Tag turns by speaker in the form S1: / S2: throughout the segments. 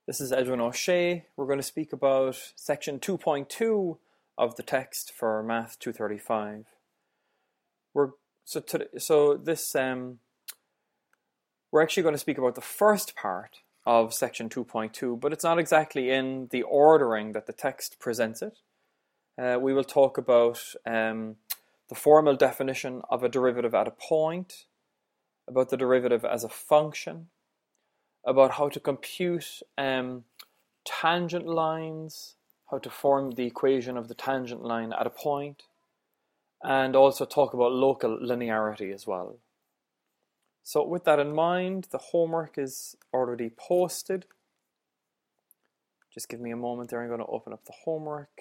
S1: This is Edwin O'Shea. We're going to speak about section 2.2 of the text for Math 235. We're actually going to speak about the first part of section 2.2, but it's not exactly in the ordering that the text presents it. We will talk about the formal definition of a derivative at a point, about the derivative as a function, about how to compute tangent lines, how to form the equation of the tangent line at a point, and also talk about local linearity as well. So with that in mind, the homework is already posted. Just give me a moment there. I'm going to open up the homework.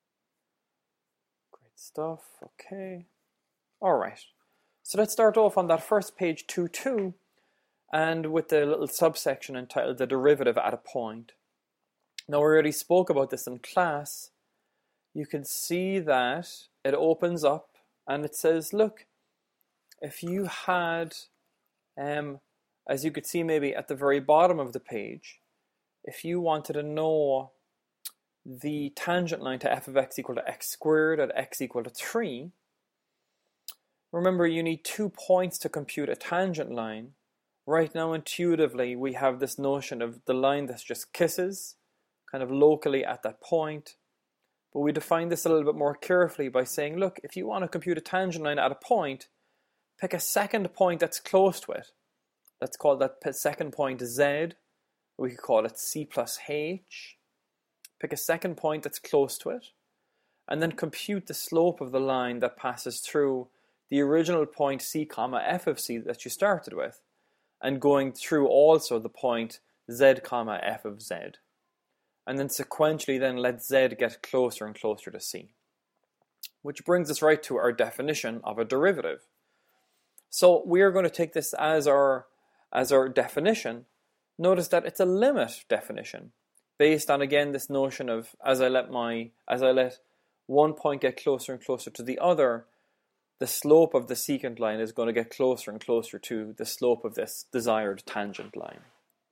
S1: Great stuff. Okay. All right. So let's start off on that first page 2.2 and with the little subsection entitled the derivative at a point. Now we already spoke about this in class. You can see that it opens up and it says, look, if you had, as you could see maybe at the very bottom of the page, if you wanted to know the tangent line to f of x equal to x squared at x equal to 3, remember you need 2 points to compute a tangent line. Right now, intuitively, we have this notion of the line that just kisses, kind of locally at that point. But we define this a little bit more carefully by saying, look, if you want to compute a tangent line at a point, pick a second point that's close to it. Let's call that second point z. We could call it c plus h. Pick a second point that's close to it, and then compute the slope of the line that passes through the original point c comma f of c that you started with, and going through also the point z comma f of z. And then sequentially then let z get closer and closer to c. Which brings us right to our definition of a derivative. So we are going to take this as our definition. Notice that it's a limit definition based on, again, this notion of as I let one point get closer and closer to the other, the slope of the secant line is going to get closer and closer to the slope of this desired tangent line.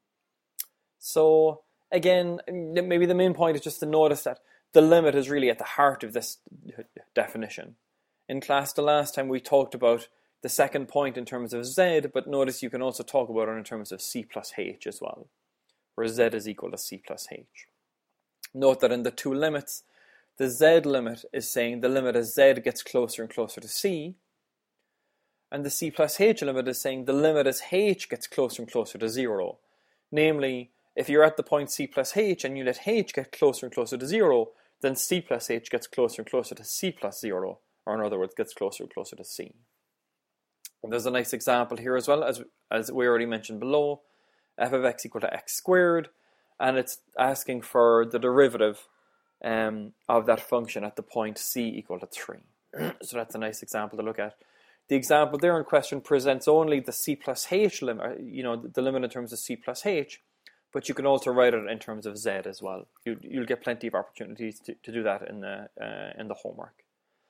S1: So again, maybe the main point is just to notice that the limit is really at the heart of this definition. In class the last time we talked about the second point in terms of z, but notice you can also talk about it in terms of c plus h as well, where z is equal to c plus h. Note that in the two limits, the z limit is saying the limit as z gets closer and closer to c, and the c plus h limit is saying the limit as h gets closer and closer to 0. Namely, if you're at the point c plus h and you let h get closer and closer to 0, then c plus h gets closer and closer to c plus 0, or in other words, gets closer and closer to c. And there's a nice example here as well, as we already mentioned below, f of x equal to x squared, and it's asking for the derivative of that function at the point c equal to 3. So that's a nice example to look at. The example there in question presents only the c plus h limit, the limit in terms of c plus h, but you can also write it in terms of z as well. You'll get plenty of opportunities to do that in the homework.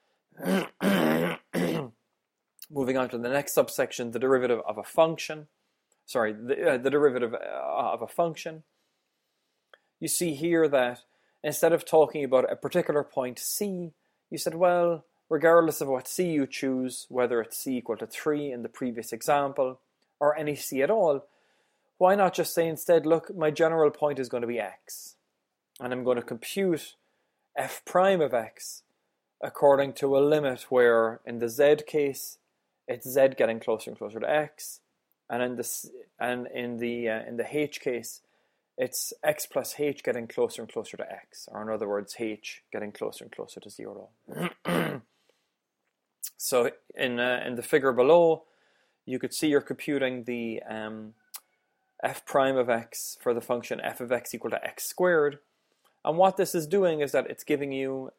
S1: Moving on to the next subsection, the derivative of a function. The derivative of a function. You see here that instead of talking about a particular point c, you said, well, regardless of what c you choose, whether it's c equal to 3 in the previous example, or any c at all, why not just say instead, look, my general point is going to be x, and I'm going to compute f prime of x according to a limit where, in the z case, it's z getting closer and closer to x, and in the h case, it's x plus h getting closer and closer to x, or in other words, h getting closer and closer to 0. So in the figure below, you could see you're computing the f prime of x for the function f of x equal to x squared, and what this is doing is that it's giving you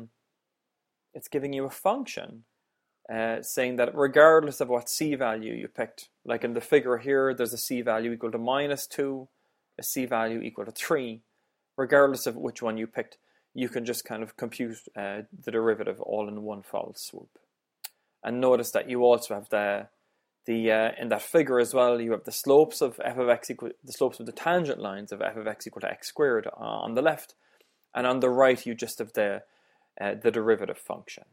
S1: a function saying that regardless of what c value you picked, like in the figure here, there's a c value equal to -2, a c value equal to 3. Regardless of which one you picked, you can just kind of compute the derivative all in one foul swoop. And notice that you also have in that figure as well, you have the slopes of f of x equal the slopes of the tangent lines of f of x equal to x squared on the left, and on the right you just have the derivative function.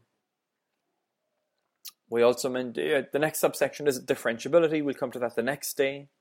S1: We also meant the next subsection is differentiability. We'll come to that the next day.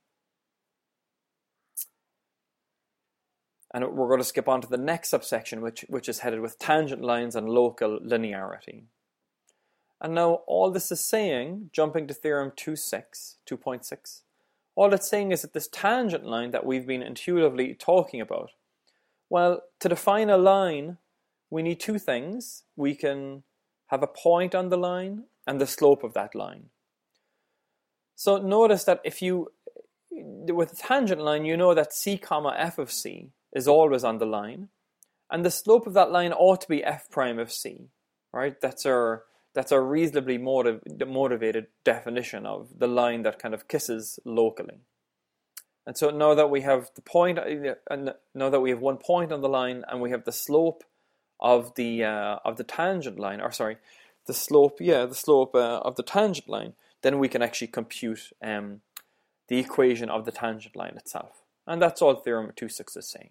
S1: And we're going to skip on to the next subsection, which is headed with tangent lines and local linearity. And now all this is saying, jumping to theorem 2.6, all it's saying is that this tangent line that we've been intuitively talking about, well, to define a line, we need two things. We can have a point on the line and the slope of that line. So notice that with a tangent line, you know that c comma f of c is always on the line, and the slope of that line ought to be f prime of c, right? That's our reasonably motivated definition of the line that kind of kisses locally. And so now that we have the point, and now that we have one point on the line, and we have the slope of the tangent line, the slope of the tangent line, then we can actually compute the equation of the tangent line itself. And that's all theorem 2.6 is saying.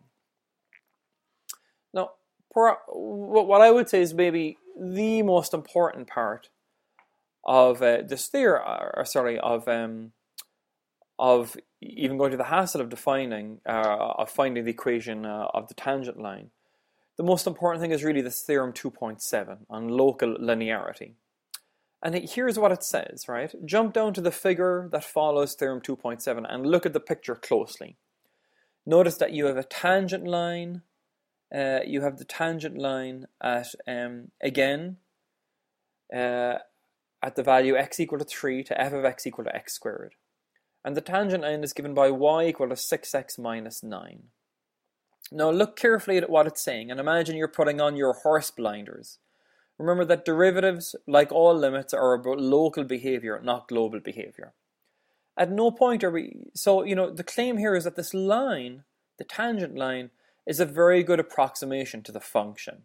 S1: Now, what I would say is maybe the most important part of this theory, of even going to the hassle of finding the equation of the tangent line. The most important thing is really this theorem 2.7 on local linearity. And here's what it says, right? Jump down to the figure that follows theorem 2.7 and look at the picture closely. Notice that you have a tangent line. You have the tangent line at, again, at the value x equal to 3 to f of x equal to x squared. And the tangent line is given by y equal to 6x minus 9. Now look carefully at what it's saying and imagine you're putting on your horse blinders. Remember that derivatives, like all limits, are about local behavior, not global behavior. At no point are we... So, the claim here is that this line, the tangent line, is a very good approximation to the function.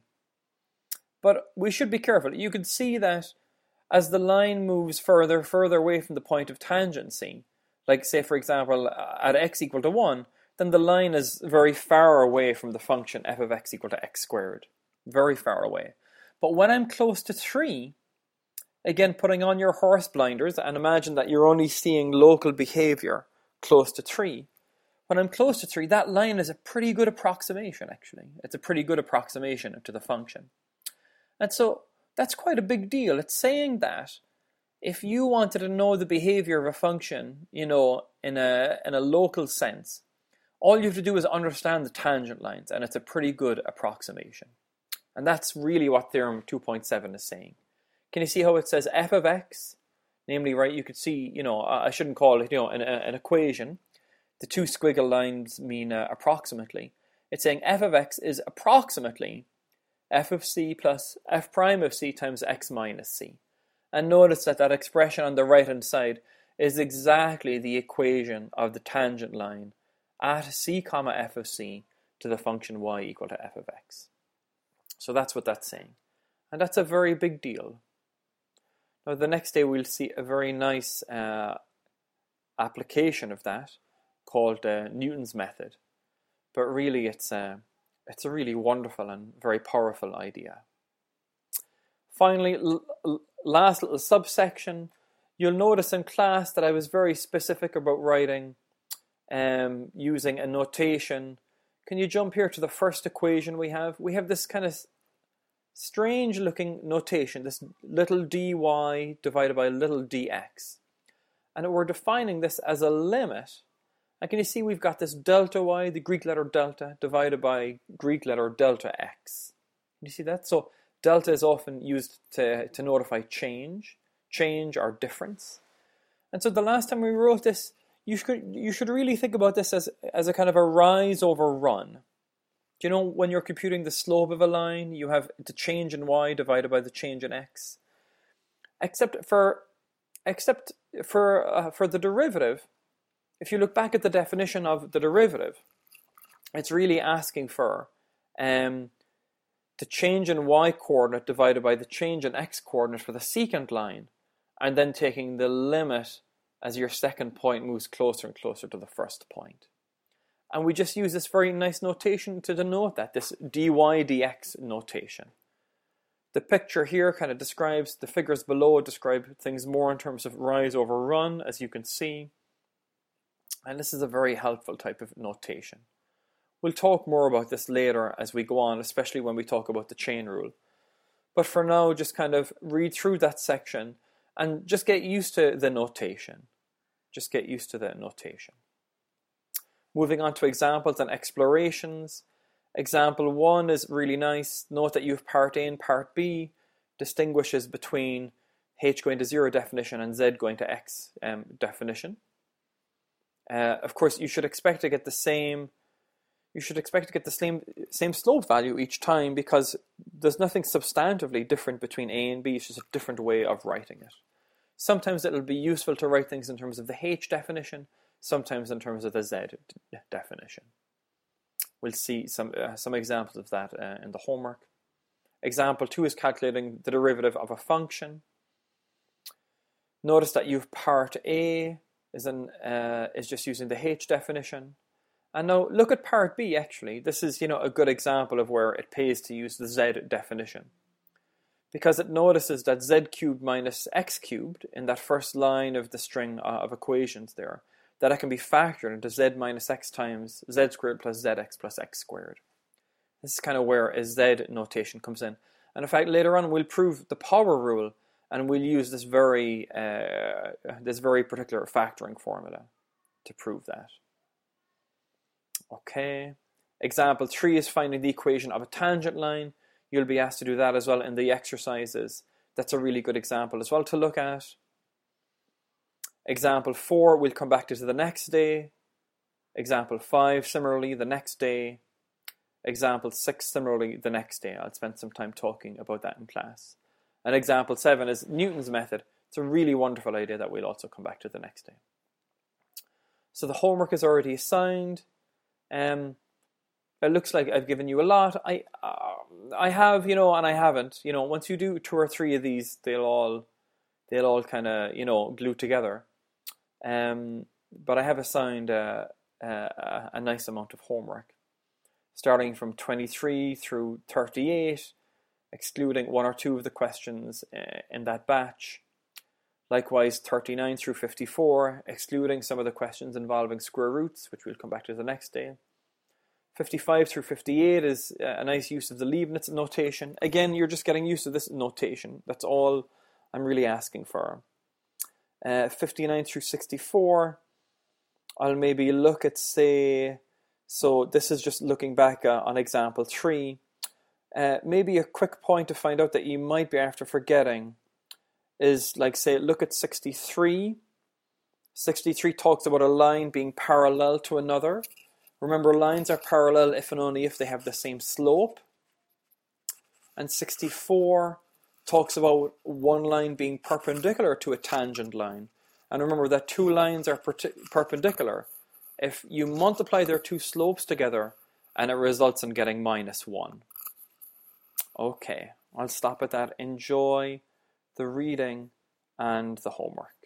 S1: But we should be careful. You can see that as the line moves further away from the point of tangency, like say for example at x equal to 1, then the line is very far away from the function f of x equal to x squared. Very far away. But when I'm close to 3, again putting on your horse blinders and imagine that you're only seeing local behavior close to 3. When I'm close to 3, that line is a pretty good approximation actually. It's a pretty good approximation to the function. And so that's quite a big deal. It's saying that if you wanted to know the behavior of a function, in a local sense, all you have to do is understand the tangent lines, and it's a pretty good approximation. And that's really what theorem 2.7 is saying. Can you see how it says f of x? Namely, right, you could see, I shouldn't call it, an equation. The two squiggle lines mean approximately. It's saying f of x is approximately f of c plus f prime of c times x minus c. And notice that expression on the right-hand side is exactly the equation of the tangent line at c comma f of c to the function y equal to f of x. So that's what that's saying. And that's a very big deal. Now the next day we'll see a very nice application of that called Newton's method. But really it's a really wonderful and very powerful idea. Finally, last little subsection, you'll notice in class that I was very specific about writing using a notation. Can you jump here to the first equation we have? We have this kind of strange looking notation, this little dy divided by little dx. And we're defining this as a limit. And can you see we've got this delta y, the Greek letter delta, divided by Greek letter delta x. Can you see that? So delta is often used to notify change or difference. And so the last time we wrote this, you should really think about this as a kind of a rise over run. When you're computing the slope of a line, you have the change in y divided by the change in x. Except for the derivative, if you look back at the definition of the derivative, it's really asking for the change in y coordinate divided by the change in x coordinate for the secant line, and then taking the limit as your second point moves closer and closer to the first point. And we just use this very nice notation to denote that, this dy dx notation. The picture here kind of describes, the figures below describe things more in terms of rise over run, as you can see. And this is a very helpful type of notation. We'll talk more about this later as we go on, especially when we talk about the chain rule. But for now, just kind of read through that section and just get used to the notation. Just get used to the notation. Moving on to examples and explorations. Example 1 is really nice. Note that you have part A and part B, distinguishes between h going to 0 definition and z going to x definition. Of course, you should expect to get the same. You should expect to get the same slope value each time, because there's nothing substantively different between A and B. It's just a different way of writing it. Sometimes it'll be useful to write things in terms of the h definition, sometimes in terms of the z definition. We'll see some examples of that in the homework. Example 2 is calculating the derivative of a function. Notice that you've part A is just using the h definition. And now look at part B actually. This is a good example of where it pays to use the z definition. Because it notices that z cubed minus x cubed in that first line of the string of equations there, that it can be factored into z minus x times z squared plus zx plus x squared. This is kind of where a z notation comes in. And in fact, later on we'll prove the power rule, and we'll use this very particular factoring formula to prove that. Okay. Example 3 is finding the equation of a tangent line. You'll be asked to do that as well in the exercises. That's a really good example as well to look at. Example 4 we'll come back to the next day. Example 5 similarly the next day. Example 6 similarly the next day. I'll spend some time talking about that in class. And example 7 is Newton's method. It's a really wonderful idea that we'll also come back to the next day. So the homework is already assigned. It looks like I've given you a lot. I have, and I haven't. Once you do 2 or 3 of these, they'll all kind of, glue together. But I have assigned a nice amount of homework, starting from 23 through 38, excluding 1 or 2 of the questions in that batch. Likewise, 39 through 54, excluding some of the questions involving square roots, which we'll come back to the next day. 55 through 58 is a nice use of the Leibniz notation. Again, you're just getting used to this notation. That's all I'm really asking for. 59 through 64, I'll maybe look at, so this is just looking back on example 3. Maybe a quick point to find out that you might be after forgetting is, look at 63. 63 talks about a line being parallel to another. Remember, lines are parallel if and only if they have the same slope. And 64 talks about one line being perpendicular to a tangent line. And remember that 2 lines are perpendicular if you multiply their 2 slopes together, and it results in getting -1. Okay, I'll stop at that. Enjoy the reading and the homework.